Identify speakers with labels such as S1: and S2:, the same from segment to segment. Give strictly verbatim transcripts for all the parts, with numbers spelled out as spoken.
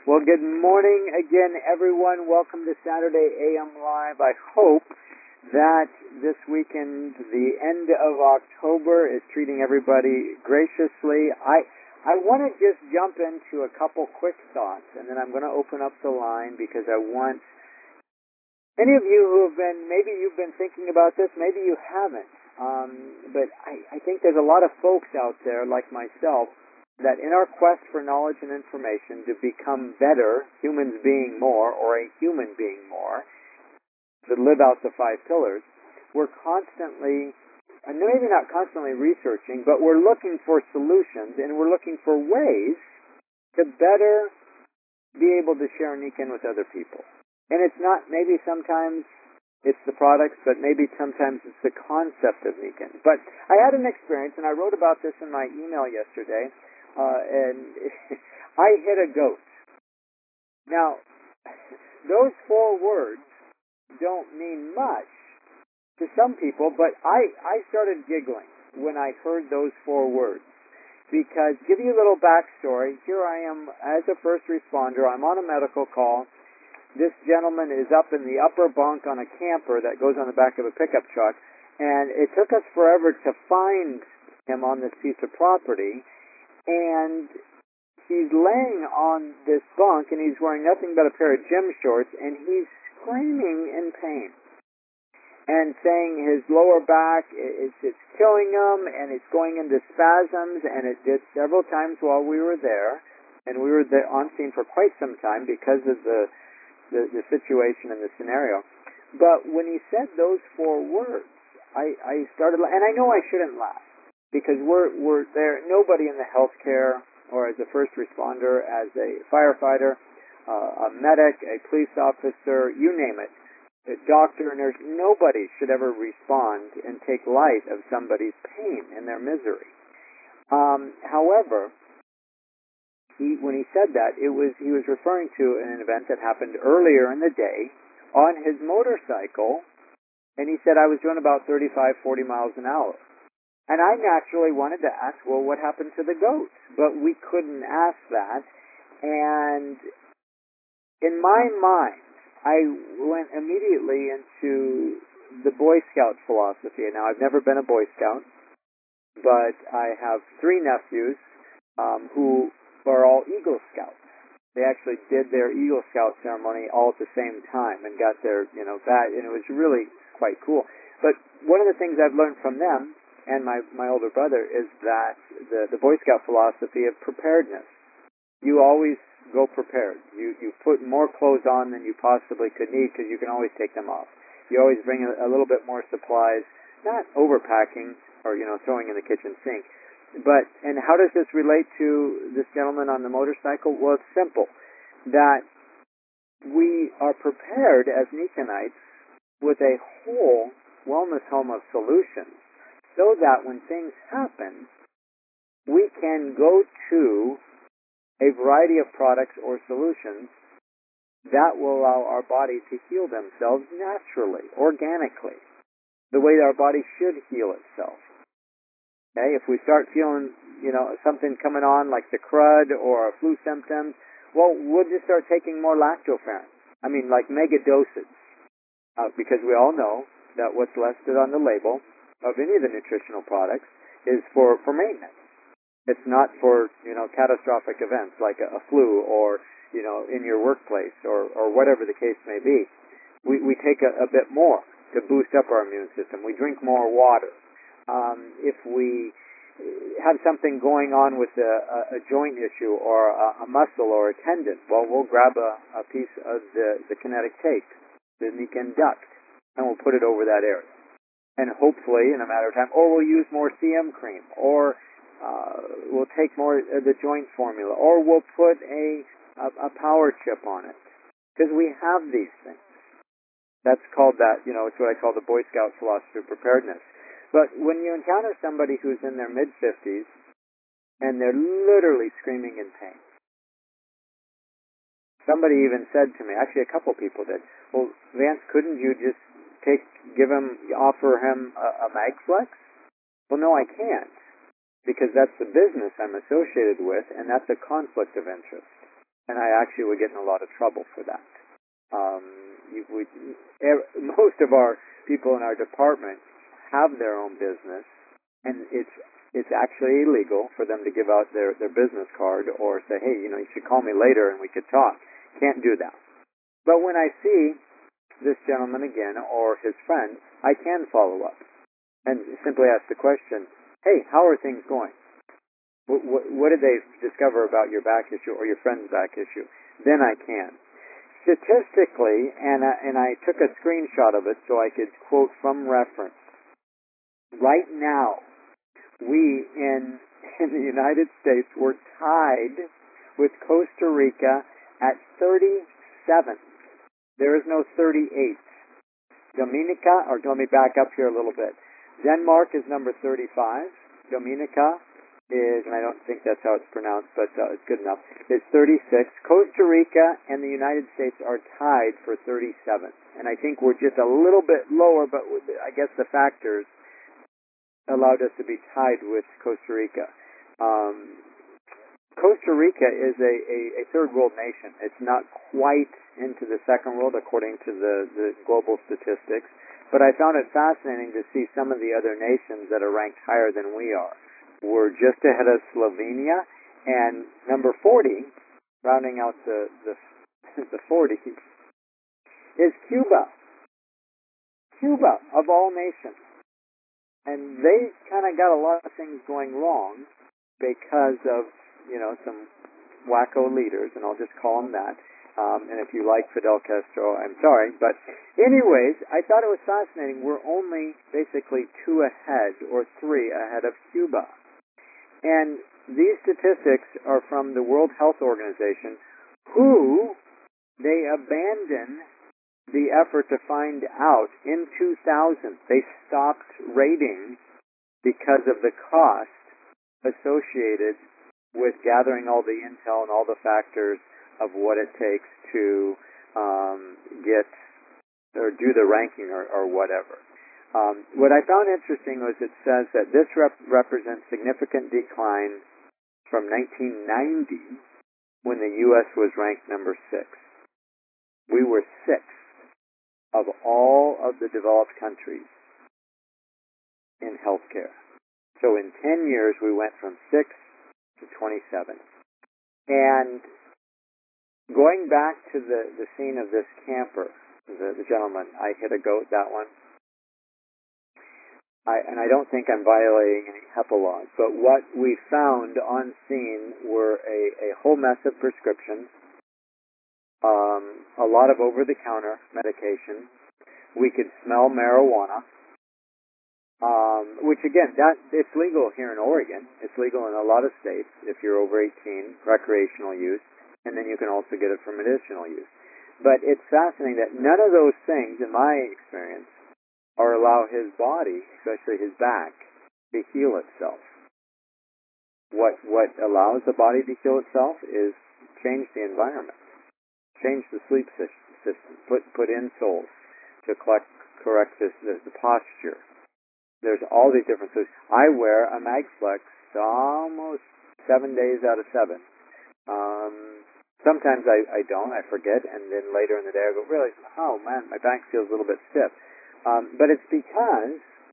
S1: Well, good morning again, everyone. Welcome to Saturday A M Live. I hope that this weekend, the end of October, is treating everybody graciously. I I want to just jump into a couple quick thoughts, and then I'm going to open up the line because I want any of you who have been, maybe you've been thinking about this, maybe you haven't, um, but I, I think there's a lot of folks out there like myself that in our quest for knowledge and information to become better, humans being more, or a human being more, to live out the five pillars, we're constantly, and maybe not constantly researching, but we're looking for solutions, and we're looking for ways to better be able to share Nikken with other people. And it's not, maybe sometimes it's the products, but maybe sometimes it's the concept of Nikken. But I had an experience, and I wrote about this in my email yesterday, Uh, and I hit a goat. Now, those four words don't mean much to some people, but I, I started giggling when I heard those four words. Because, give you a little backstory, here I am as a first responder. I'm on a medical call. This gentleman is up in the upper bunk on a camper that goes on the back of a pickup truck, and it took us forever to find him on this piece of property. And he's laying on this bunk, and he's wearing nothing but a pair of gym shorts, and he's screaming in pain and saying his lower back is it's killing him, and it's going into spasms, and it did several times while we were there, and we were there on scene for quite some time because of the the, the situation and the scenario. But when he said those four words, I, I started, and I know I shouldn't laugh, because we're we're there. Nobody in the healthcare or as a first responder, as a firefighter, uh, a medic, a police officer, you name it, a doctor, nurse, nobody should ever respond and take light of somebody's pain and their misery. Um, however, he, when he said that, it was he was referring to an event that happened earlier in the day on his motorcycle, and he said, I was doing about thirty-five, forty miles an hour. And I naturally wanted to ask, well, what happened to the goat? But we couldn't ask that. And in my mind, I went immediately into the Boy Scout philosophy. Now, I've never been a Boy Scout, but I have three nephews um, who are all Eagle Scouts. They actually did their Eagle Scout ceremony all at the same time and got their, you know, that, and it was really quite cool. But one of the things I've learned from them and my, my older brother is that the, the Boy Scout philosophy of preparedness. You always go prepared. You you put more clothes on than you possibly could need because you can always take them off. You always bring a, a little bit more supplies, not overpacking or, you know, throwing in the kitchen sink. But, and how does this relate to this gentleman on the motorcycle? Well, it's simple. That we are prepared as Nikkenites with a whole wellness home of solutions, so that when things happen, we can go to a variety of products or solutions that will allow our body to heal themselves naturally, organically, the way our body should heal itself. Okay, if we start feeling, you know, something coming on like the crud or flu symptoms, well, we'll just start taking more lactoferrin. I mean, like mega doses, uh, because we all know that what's listed on the label of any of the nutritional products is for, for maintenance. It's not for, you know, catastrophic events like a, a flu or, you know, in your workplace or, or whatever the case may be. We, we take a, a bit more to boost up our immune system. We drink more water. Um, if we have something going on with a, a, a joint issue or a, a muscle or a tendon, well, we'll grab a, a piece of the, the kinetic tape, the Nikken duct, and we'll put it over that area. And hopefully, in a matter of time, or we'll use more C M cream, or uh, we'll take more of the joint formula, or we'll put a, a, a power chip on it. Because we have these things. That's called that, you know, it's what I call the Boy Scout philosophy of preparedness. But when you encounter somebody who's in their mid-fifties, and they're literally screaming in pain, somebody even said to me, actually a couple people did, well, Vance, couldn't you just take, give him, offer him a, a MagFlex? Well, no, I can't, because that's the business I'm associated with, and that's a conflict of interest. and I actually would get in a lot of trouble for that. Um, you would, er, most of our people in our department have their own business, and it's it's actually illegal for them to give out their, their business card or say, hey, you know, you should call me later and we could talk. Can't do that. But when I see this gentleman again or his friend, I can follow up and simply ask the question, hey, how are things going? What, what, what did they discover about your back issue or your friend's back issue? Then I can. Statistically, and I, and I took a screenshot of it so I could quote from reference, right now, we in, in the United States were tied with Costa Rica at thirty-seventh. There is no thirty-eighth. Dominica, or let me back up here a little bit. Denmark is number thirty-five. Dominica is, and I don't think that's how it's pronounced, but uh, it's good enough, is thirty-six. Costa Rica and the United States are tied for thirty-seventh. And I think we're just a little bit lower, but I guess the factors allowed us to be tied with Costa Rica. Um, Costa Rica is a, a, a third world nation. It's not quite into the second world according to the, the global statistics, but I found it fascinating to see some of the other nations that are ranked higher than we are. We're just ahead of Slovenia, and number forty, rounding out the, the, the forty, is Cuba. Cuba, of all nations. And they kind of got a lot of things going wrong because of, you know, some wacko leaders, and I'll just call them that. Um, and if you like Fidel Castro, I'm sorry. But anyways, I thought it was fascinating. We're only basically two ahead, or three ahead of Cuba. And these statistics are from the World Health Organization, who they abandoned the effort to find out in two thousand. They stopped rating because of the cost associated with gathering all the intel and all the factors of what it takes to um, get or do the ranking or, or whatever. Um, what I found interesting was it says that this rep- represents significant decline from nineteen ninety when the U S was ranked number six. We were sixth of all of the developed countries in healthcare. So in ten years, we went from six to twenty-seven. And going back to the, the scene of this camper, the, the gentleman, I hit a goat, that one. I, and I don't think I'm violating any HEPA laws, but what we found on scene were a, a whole mess of prescriptions, um, a lot of over-the-counter medication. We could smell marijuana, um, which again, that it's legal here in Oregon. It's legal in a lot of states if you're over eighteen, recreational use, and then you can also get it for medicinal use. But it's fascinating that none of those things, in my experience, or allow his body, especially his back, to heal itself. What what allows the body to heal itself is change the environment, change the sleep system, put put insoles to collect, correct this, this, the posture. There's all these different things. I wear a MagFlex almost seven days out of seven. Um, sometimes I, I don't, I forget, and then later in the day I go, really, oh man, my back feels a little bit stiff. Um, but it's because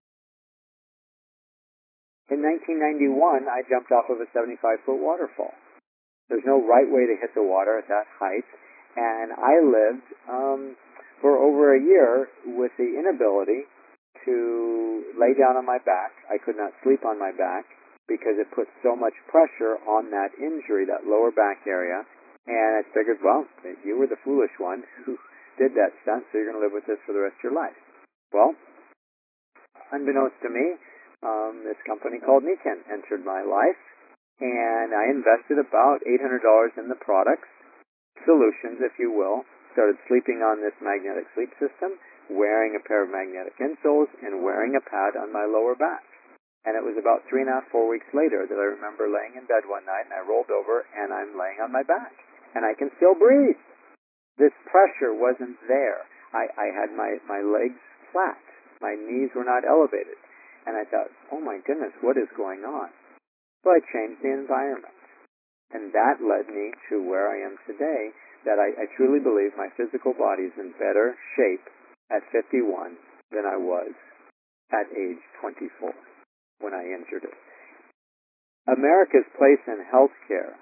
S1: in nineteen ninety-one, I jumped off of a seventy-five foot waterfall. There's no right way to hit the water at that height, and I lived um, for over a year with the inability to lay down on my back. I could not sleep on my back because it put so much pressure on that injury, that lower back area, and I figured, well, you were the foolish one who did that stunt, so you're going to live with this for the rest of your life. Well, unbeknownst to me, um, this company called Niken entered my life, and I invested about eight hundred dollars in the products, solutions, if you will. Started sleeping on this magnetic sleep system, wearing a pair of magnetic insoles, and wearing a pad on my lower back. And it was about three and a half, four weeks later that I remember laying in bed one night, and I rolled over, and I'm laying on my back. And I can still breathe. This pressure wasn't there. I, I had my, my legs flat. My knees were not elevated. And I thought, oh my goodness, what is going on? So I changed the environment. And that led me to where I am today, that I, I truly believe my physical body is in better shape at fifty-one than I was at age twenty-four when I injured it. America's place in healthcare,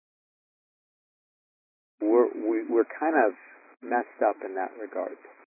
S1: we're, we, we're kind of messed up in that regard.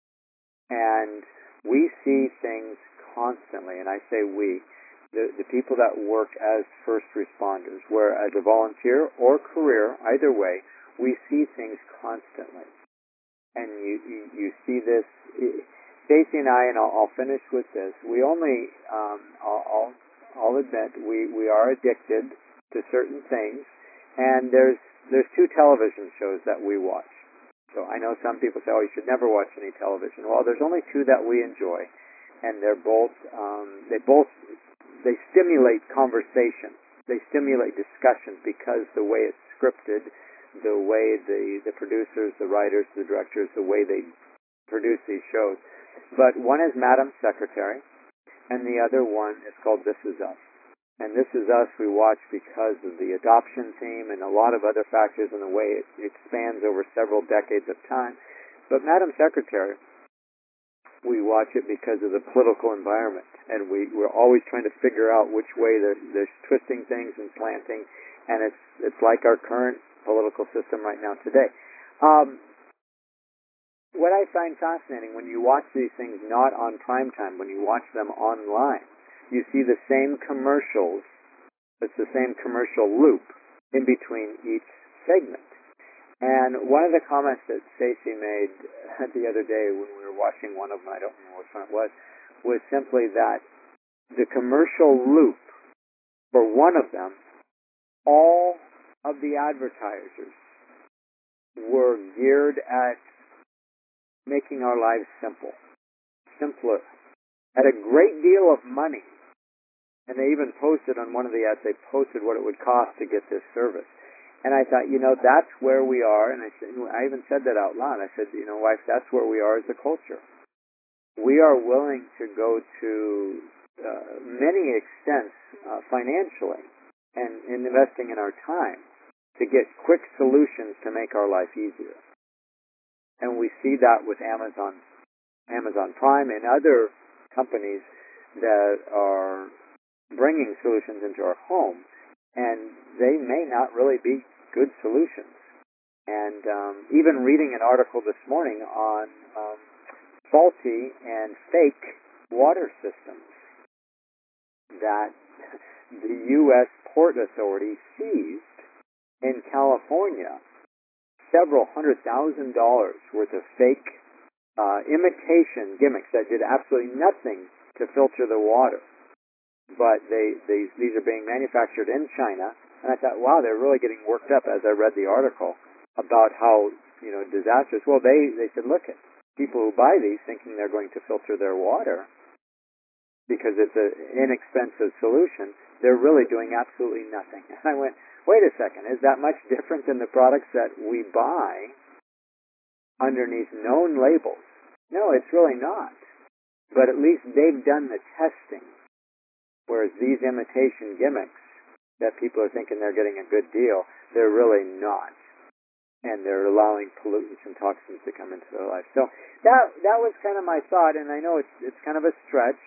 S1: And we see things constantly, and I say we, the, the people that work as first responders, where as a volunteer or career, either way, we see things constantly. And you, you, you see this, Stacy and I, and I'll, I'll finish with this, we only, um, I'll, I'll, I'll admit, we, we are addicted to certain things, and there's, there's two television shows that we watch. So I know some people say, oh, you should never watch any television. Well, there's only two that we enjoy, and they're both, um, they both, they stimulate conversation. They stimulate discussion because the way it's scripted, the way the, the producers, the writers, the directors, the way they produce these shows. But one is Madam Secretary, and the other one is called This Is Us. And This Is Us we watch because of the adoption theme and a lot of other factors in the way it expands over several decades of time. But Madam Secretary, we watch it because of the political environment. And we, we're always trying to figure out which way they're, they're twisting things and slanting. And it's, it's like our current political system right now today. Um, what I find fascinating, when you watch these things not on prime time, when you watch them online, you see the same commercials, it's the same commercial loop in between each segment. And one of the comments that Stacy made the other day when we were watching one of them, I don't remember which one it was, was simply that the commercial loop for one of them, all of the advertisers were geared at making our lives simple, simpler, at a great deal of money. And they even posted on one of the ads, they posted what it would cost to get this service. And I thought, you know, that's where we are. And I said, I even said that out loud. I said, you know, wife, that's where we are as a culture. We are willing to go to uh, many extents uh, financially and in investing in our time to get quick solutions to make our life easier. And we see that with Amazon, Amazon Prime and other companies that are bringing solutions into our home, and they may not really be good solutions. And um, even reading an article this morning on um, faulty and fake water systems that the U S Port Authority seized in California several hundred thousand dollars worth of fake uh, imitation gimmicks that did absolutely nothing to filter the water. But they, they these are being manufactured in China, and I thought, wow, they're really getting worked up as I read the article about how, you know, disastrous. Well, they, they said, look, at people who buy these thinking they're going to filter their water because it's an inexpensive solution, they're really doing absolutely nothing. And I went, wait a second, is that much different than the products that we buy underneath known labels? No, it's really not. But at least they've done the testing. Whereas these imitation gimmicks that people are thinking they're getting a good deal, they're really not. And they're allowing pollutants and toxins to come into their life. So that that was kind of my thought, and I know it's it's kind of a stretch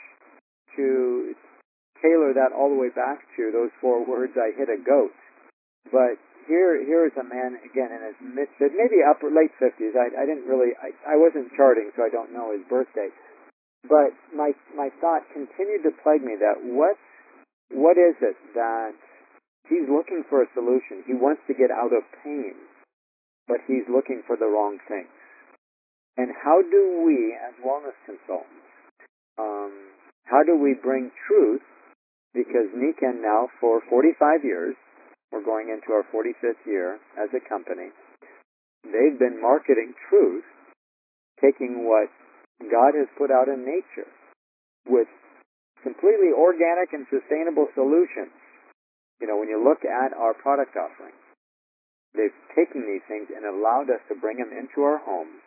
S1: to tailor that all the way back to those four words, I hit a goat. But here here is a man, again, in his mid, maybe upper, late fifties. I, I didn't really, I, I wasn't charting, so I don't know his birthday. But my my thought continued to plague me that what what is it that he's looking for a solution? He wants to get out of pain, but he's looking for the wrong things. And how do we, as wellness consultants, um, how do we bring truth? Because Nikken now, for forty-five years, we're going into our forty-fifth year as a company, they've been marketing truth, taking what God has put out in nature with completely organic and sustainable solutions. You know, when you look at our product offering, they've taken these things and allowed us to bring them into our homes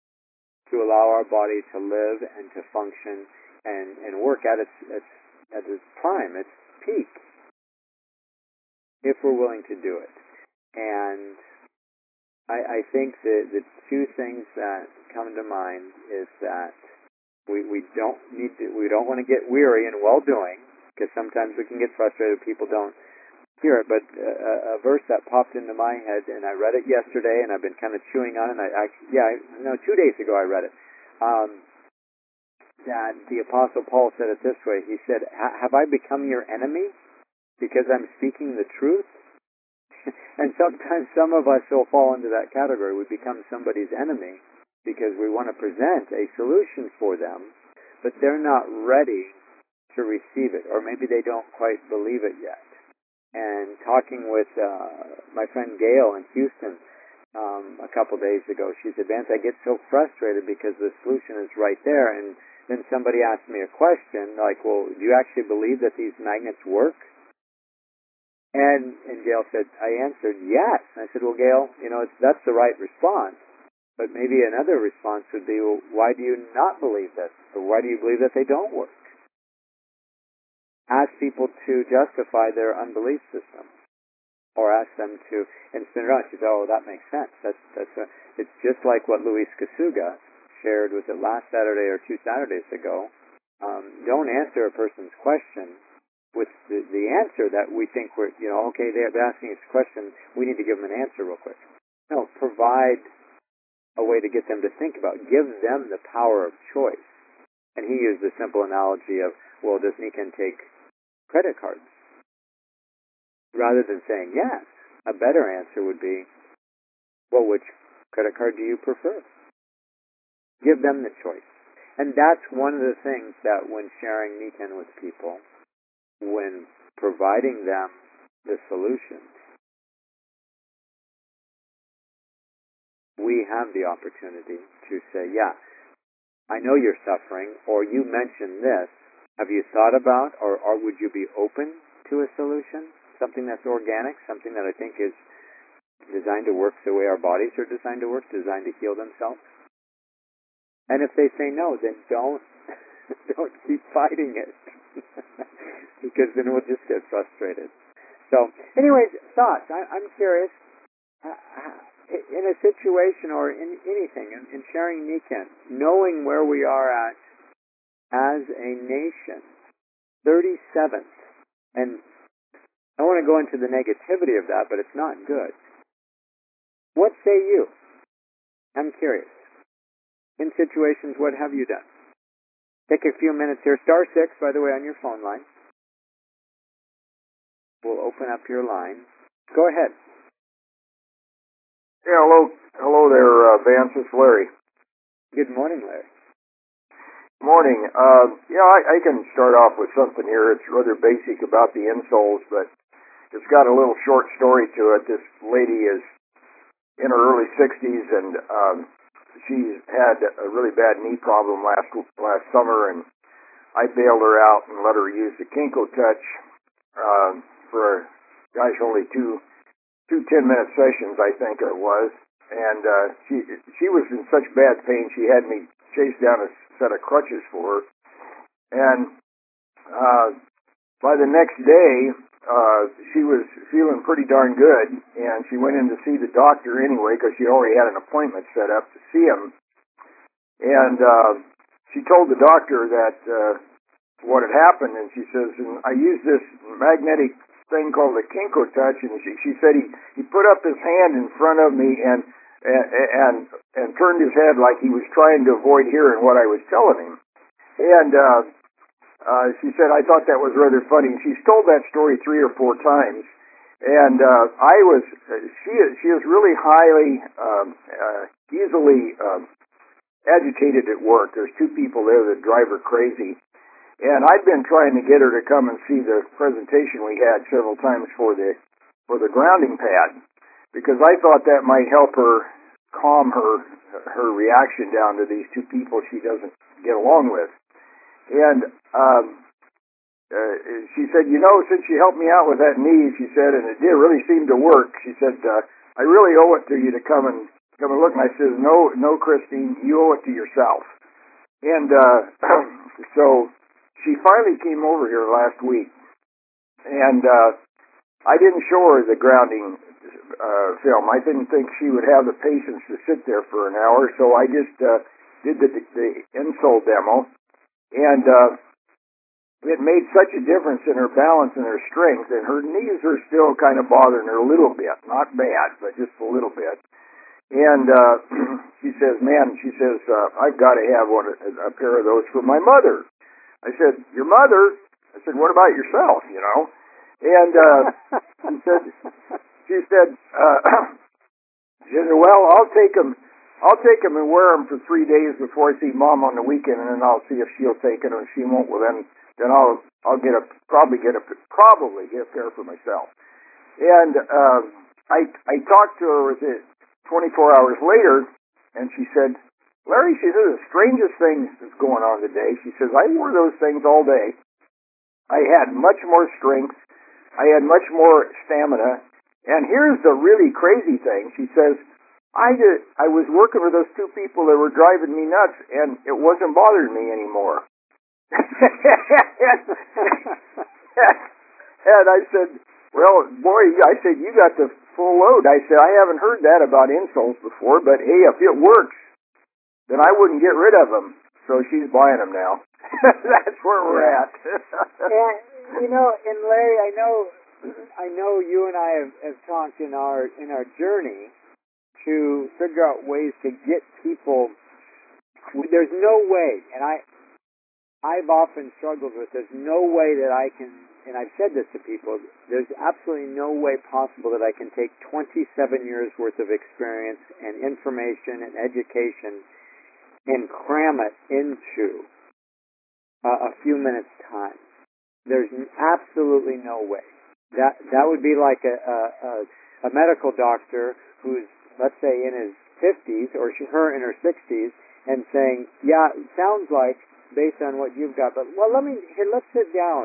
S1: to allow our body to live and to function and, and work at its, its, at its prime, its peak, if we're willing to do it. And I, I think that the two things that come to mind is that we, we don't need to, we don't want to get weary in well-doing, because sometimes we can get frustrated if people don't hear it. But a, a verse that popped into my head, and I read it yesterday, and I've been kind of chewing on it. And I, I yeah, I, no, two days ago I read it. Um, that the Apostle Paul said it this way. He said, "Have I become your enemy because I'm speaking the truth?" And sometimes some of us will fall into that category. We become somebody's enemy because we want to present a solution for them, but they're not ready to receive it, or maybe they don't quite believe it yet. And talking with uh, my friend Gail in Houston um, a couple days ago, she said, "Vance, I get so frustrated because the solution is right there, and then somebody asked me a question like, well, do you actually believe that these magnets work?" And and Gail said, I answered, yes. And I said, well, Gail, you know, it's, that's the right response. But maybe another response would be, well, why do you not believe this? Or why do you believe that they don't work? Ask people to justify their unbelief system. Or ask them to, and spin it around. She said, oh, that makes sense. That's, that's a, it's just like what Luis Kasuga shared, was it last Saturday or two Saturdays ago. Um, don't answer a person's question with the, the answer that we think we're, you know, okay, they're asking us a question, we need to give them an answer real quick. No, provide a way to get them to think about. Give them the power of choice. And he used the simple analogy of, well, does Nikan take credit cards? Rather than saying yes, a better answer would be, well, which credit card do you prefer? Give them the choice. And that's one of the things that when sharing Nikan with people, when providing them the solution, we have the opportunity to say, yeah, I know you're suffering, or you mentioned this. Have you thought about, or, or would you be open to a solution? Something that's organic, something that I think is designed to work the way our bodies are designed to work, designed to heal themselves. And if they say no, then don't, don't keep fighting it. Because then we'll just get frustrated. So, anyways, thoughts. I, I'm curious, in a situation or in anything, in, in sharing Nikan, knowing where we are at as a nation, thirty-seventh, and I don't want to go into the negativity of that, but it's not good. What say you? I'm curious. In situations, what have you done? Take a few minutes here. Star six, by the way, on your phone line. We'll open up your line. Go ahead.
S2: Yeah, hello, hello there, uh, Vance. It's Larry.
S1: Good morning, Larry.
S2: Morning. Uh, yeah, I, I can start off with something here. It's rather basic about the insoles, but it's got a little short story to it. This lady is in her early sixties, and um, she had a really bad knee problem last last summer, and I bailed her out and let her use the Kinko Touch uh, for, gosh, only two two ten-minute sessions, I think it was. And uh, she she was in such bad pain, she had me chase down a set of crutches for her. And uh, by the next day, uh, she was feeling pretty darn good, and she went in to see the doctor anyway because she already had an appointment set up to see him. And uh, she told the doctor that uh, what had happened, and she says, and I used this magnetic thing called the Kinko Touch, and she, she said he, he put up his hand in front of me and, and and and turned his head like he was trying to avoid hearing what I was telling him. And uh, uh, she said, I thought that was rather funny. She's told that story three or four times, and uh, I was she is she is really highly um, uh, easily um, agitated at work. There's two people there that drive her crazy. And I'd been trying to get her to come and see the presentation we had several times for the for the grounding pad, because I thought that might help her calm her her reaction down to these two people she doesn't get along with. And um, uh, she said, you know, since you helped me out with that knee, she said, and it did really seem to work. She said, uh, I really owe it to you to come and come and look. And I said, no, no, Christine, you owe it to yourself. And uh, so. She finally came over here last week, and uh, I didn't show her the grounding uh, film. I didn't think she would have the patience to sit there for an hour, so I just uh, did the, the insole demo, and uh, it made such a difference in her balance and her strength, and her knees are still kind of bothering her a little bit, not bad, but just a little bit. And uh, she says, man, she says, uh, I've got to have one, a pair of those for my mother. I said, your mother? I said, what about yourself, you know? And uh, she said, she said, uh, she said, well, I'll take them, I'll take them and wear them for three days before I see Mom on the weekend, and then I'll see if she'll take it, or if she won't. Well, then, then I'll, I'll get a, probably get a, probably get a pair for myself. And uh, I, I talked to her with it twenty-four hours later, and she said, Larry, she said, the strangest thing that's going on today. She says, I wore those things all day. I had much more strength. I had much more stamina. And here's the really crazy thing. She says, I did, I was working with those two people that were driving me nuts, and it wasn't bothering me anymore. And I said, well, boy, I said, you got the full load. I said, I haven't heard that about insoles before, but hey, if it works, then I wouldn't get rid of them. So she's buying them now. That's where we're
S1: yeah.
S2: at.
S1: And, you know, and Larry, I know, I know you and I have, have talked in our in our journey to figure out ways to get people. There's no way, and I, I've often struggled with. There's no way that I can, and I've said this to people. There's absolutely no way possible that I can take twenty-seven years worth of experience and information and education and cram it into uh, a few minutes' time. There's absolutely no way. That that would be like a, a, a medical doctor who's, let's say, in his fifties, or she, her in her sixties, and saying, yeah, it sounds like, based on what you've got, but, well, let me, here, let's sit down,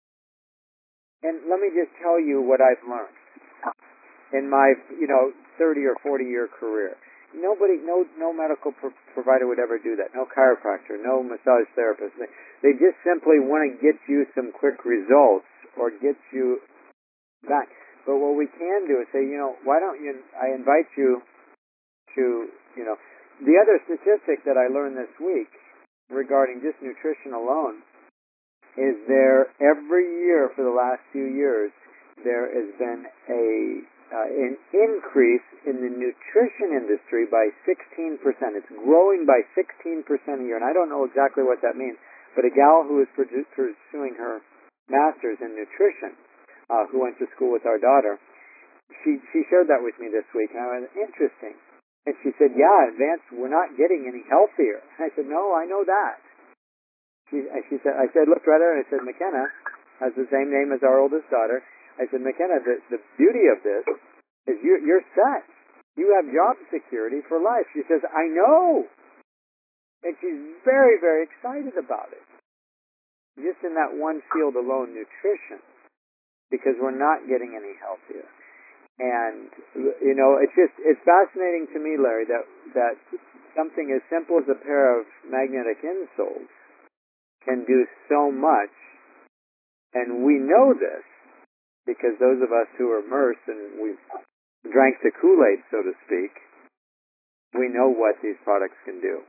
S1: and let me just tell you what I've learned in my, you know, thirty or forty year career. Nobody, no, no medical pro- provider would ever do that. No chiropractor, no massage therapist. They, they just simply want to get you some quick results or get you back. But what we can do is say, you know, why don't you? I invite you to, you know, the other statistic that I learned this week regarding just nutrition alone is there every year for the last few years there has been a Uh, an increase in the nutrition industry by sixteen percent. It's growing by sixteen percent a year, and I don't know exactly what that means, but a gal who is produ- pursuing her master's in nutrition, uh, who went to school with our daughter, she, she shared that with me this week, and I was, interesting. And she said, yeah, Vance, we're not getting any healthier. And I said, no, I know that. She, she said, I said, looked right at her, and I said, McKenna has the same name as our oldest daughter. I said, McKenna, the, the beauty of this is you, you're set. You have job security for life. She says, I know. And she's very, very excited about it. Just in that one field alone, nutrition, because we're not getting any healthier. And, you know, it's just, it's fascinating to me, Larry, that, that something as simple as a pair of magnetic insoles can do so much. And we know this, because those of us who are immersed and we've drank the Kool-Aid, so to speak, we know what these products can do.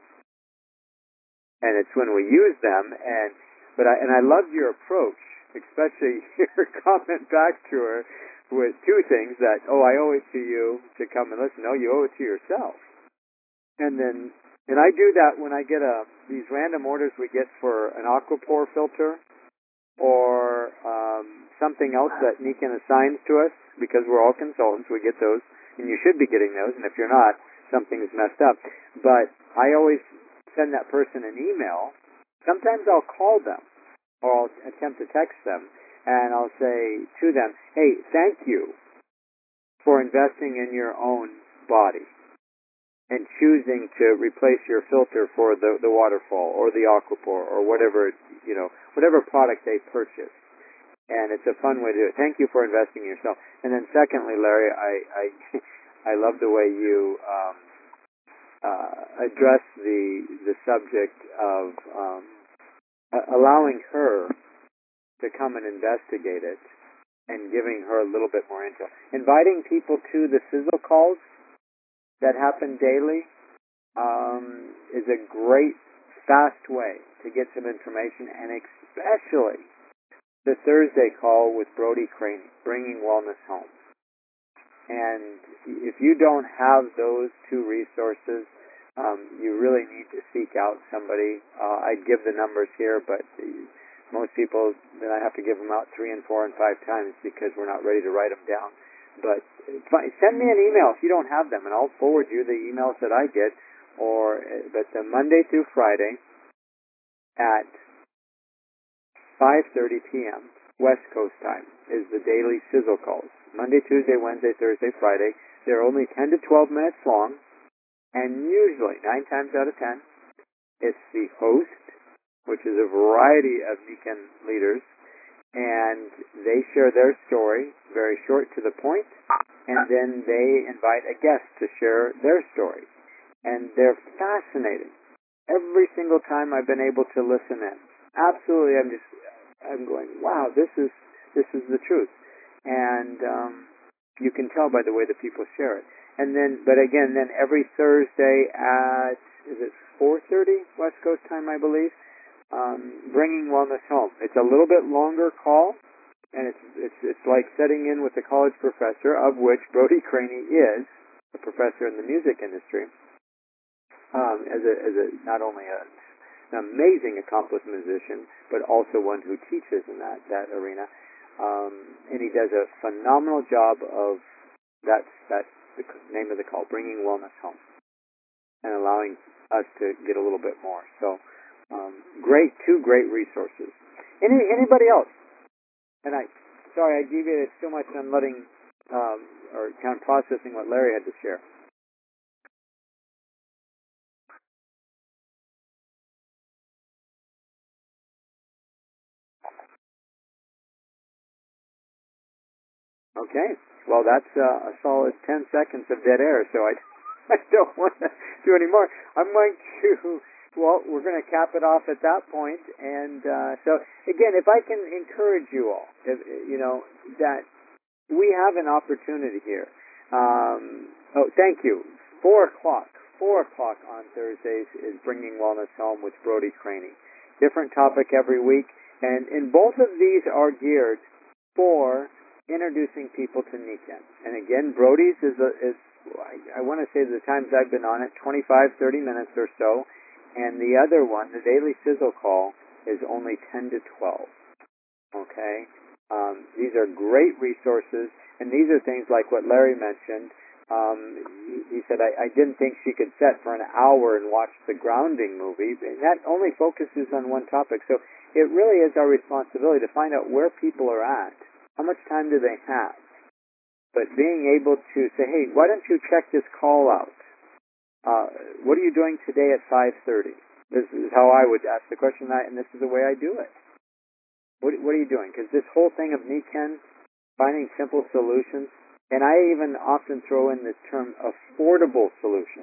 S1: And it's when we use them, and but I and I loved your approach, especially your comment back to her with two things that, oh, I owe it to you to come and listen. No, you owe it to yourself. And then, and I do that when I get a these random orders we get for an Aquapore filter, or um, something else that Nikan assigns to us, because we're all consultants, we get those, and you should be getting those, and if you're not, something's messed up. But I always send that person an email. Sometimes I'll call them, or I'll attempt to text them, and I'll say to them, hey, thank you for investing in your own body and choosing to replace your filter for the, the Waterfall or the Aquapore or whatever, you know, whatever product they purchase. And it's a fun way to do it. Thank you for investing in yourself. And then secondly, Larry, I I, I love the way you um, uh, address the the subject of um, allowing her to come and investigate it and giving her a little bit more info. Inviting people to the sizzle calls that happen daily um, is a great, fast way to get some information, and especially the Thursday call with Brody Craney, Bringing Wellness Home. And if you don't have those two resources, um, you really need to seek out somebody. Uh, I'd give the numbers here, but most people, then I have to give them out three and four and five times because we're not ready to write them down. But send me an email if you don't have them, and I'll forward you the emails that I get. Or, but the Monday through Friday at five thirty p.m. West Coast time is the daily sizzle calls. Monday, Tuesday, Wednesday, Thursday, Friday. They're only ten to twelve minutes long, and usually, nine times out of ten, it's the host, which is a variety of Nikken leaders, and they share their story, very short to the point, and then they invite a guest to share their story. And they're fascinating. Every single time I've been able to listen in. Absolutely, I'm just I'm going, wow, this is this is the truth, and um, you can tell by the way that people share it. And then, but again, then every Thursday at is it four thirty West Coast time, I believe, um, Bringing Wellness Home. It's a little bit longer call, and it's it's it's like setting in with a college professor, of which Brody Craney is a professor in the music industry, um, as a as a not only a an amazing accomplished musician, but also one who teaches in that, that arena. Um, and he does a phenomenal job of, that's, that's the name of the call, Bringing Wellness Home, and allowing us to get a little bit more. So, um, great, two great resources. Any Anybody else? And I, sorry, I deviated so much on letting, um, or kind of processing what Larry had to share. Okay. Well, that's uh, a solid ten seconds of dead air, so I, I don't want to do any more. I'm going to, well, we're going to cap it off at that point. And uh, so, again, if I can encourage you all, if, you know, that we have an opportunity here. Um, oh, thank you. Four o'clock. Four o'clock on Thursdays is Bringing Wellness Home with Brody Craney. Different topic every week. And, and both of these are geared for introducing people to Nikken. And again, Brody's is, a, is I, I want to say the times I've been on it, twenty-five, thirty minutes or so. And the other one, the Daily Sizzle Call, is only ten to twelve. Okay? Um, these are great resources, and these are things like what Larry mentioned. Um, he, he said, I, I didn't think she could sit for an hour and watch the Grounding movie. And that only focuses on one topic. So it really is our responsibility to find out where people are at. How much time do they have? But being able to say, hey, why don't you check this call out? Uh, what are you doing today at five thirty? This is how I would ask the question, and this is the way I do it. What, what are you doing? Because this whole thing of Nikken, finding simple solutions, and I even often throw in this term affordable solutions,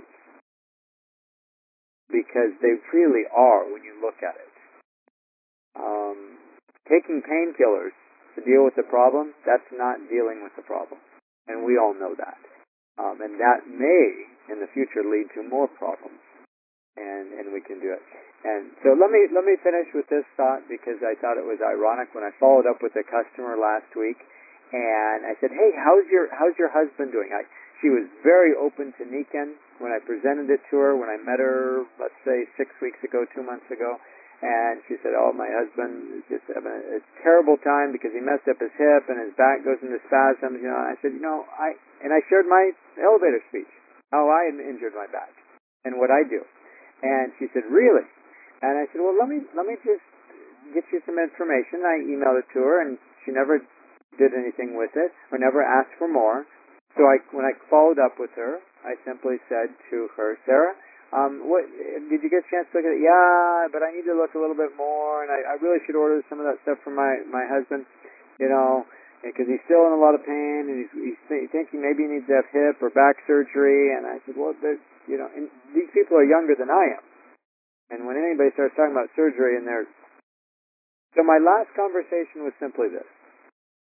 S1: because they really are when you look at it. Um, taking painkillers to deal with the problem, that's not dealing with the problem. And we all know that. Um, and that may, in the future, lead to more problems. And, and we can do it. And so let me let me finish with this thought, because I thought it was ironic when I followed up with a customer last week, and I said, hey, how's your how's your husband doing? I, she was very open to Nikken when I presented it to her, when I met her, let's say, six weeks ago, two months ago. And she said, oh, my husband is just having a, a terrible time because he messed up his hip and his back goes into spasms. You know, and I said, you know, I and I shared my elevator speech, how I had injured my back and what I do. And she said, really? And I said, well, let me let me just get you some information. I emailed it to her, and she never did anything with it or never asked for more. So I, when I followed up with her, I simply said to her, Sarah, Um, what did you get a chance to look at it? Yeah, but I need to look a little bit more, and I, I really should order some of that stuff for my my husband, you know, because he's still in a lot of pain, and he's he's th- thinking maybe he needs to have hip or back surgery. And I said, well, there's, you know, and these people are younger than I am, and when anybody starts talking about surgery, and they're so my last conversation was simply this: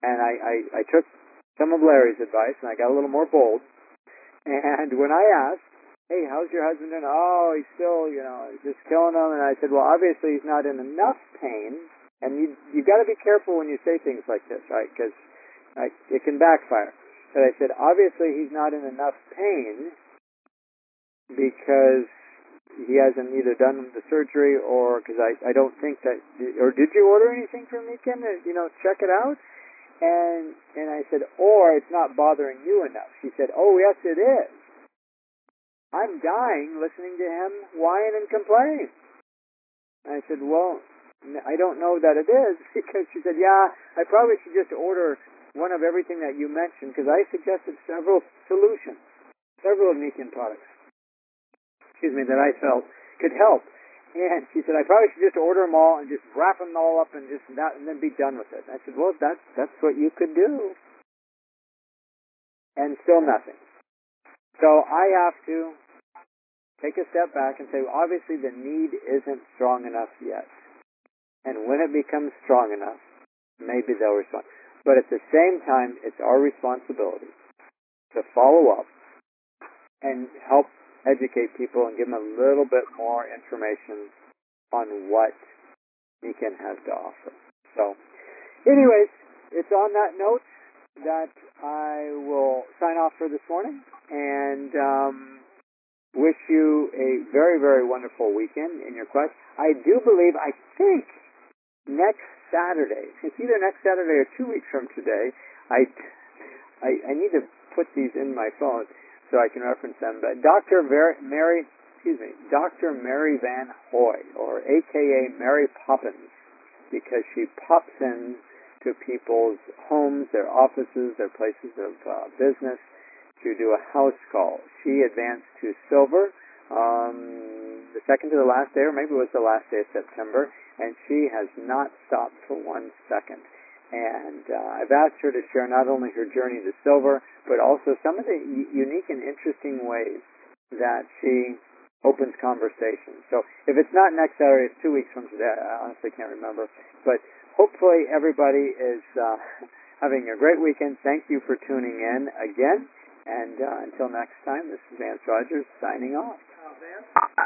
S1: And I, I, I took some of Larry's advice, and I got a little more bold. And when I asked, hey, how's your husband doing? Oh, he's still, you know, just killing him. And I said, well, obviously he's not in enough pain. And you, you've got to be careful when you say things like this, right? Because it can backfire. But I said, obviously he's not in enough pain because he hasn't either done the surgery or because I, I don't think that, or did you order anything from me, Kim, to, you know, check it out? And and I said, or it's not bothering you enough. She said, oh, yes, it is. I'm dying listening to him whine and complain. And I said, well, I don't know that it is, because she said, yeah, I probably should just order one of everything that you mentioned, because I suggested several solutions, several Nichian products, excuse me, that I felt could help. And she said, I probably should just order them all and just wrap them all up and just that, and then be done with it. And I said, well, that's, that's what you could do. And still nothing. So I have to take a step back and say, well, obviously the need isn't strong enough yet. And when it becomes strong enough, maybe they'll respond. But at the same time, it's our responsibility to follow up and help educate people and give them a little bit more information on what Nichian has to offer. So, anyways, it's on that note that I will sign off for this morning and um, wish you a very, very wonderful weekend in your quest. I do believe, I think, next Saturday, it's either next Saturday or two weeks from today, I, I, I need to put these in my phone so I can reference them, but Doctor Ver- Mary, excuse me, Doctor Mary Van Hoy, or A K A Mary Poppins, because she pops in to people's homes, their offices, their places of uh, business to do a house call. She advanced to silver um, the second to the last day, or maybe it was the last day of September, and she has not stopped for one second. And uh, I've asked her to share not only her journey to silver, but also some of the u- unique and interesting ways that she opens conversations. So if it's not next Saturday, it's two weeks from today. I honestly can't remember. But hopefully everybody is uh, having a great weekend. Thank you for tuning in again. And uh, until next time, this is Vance Rogers signing off.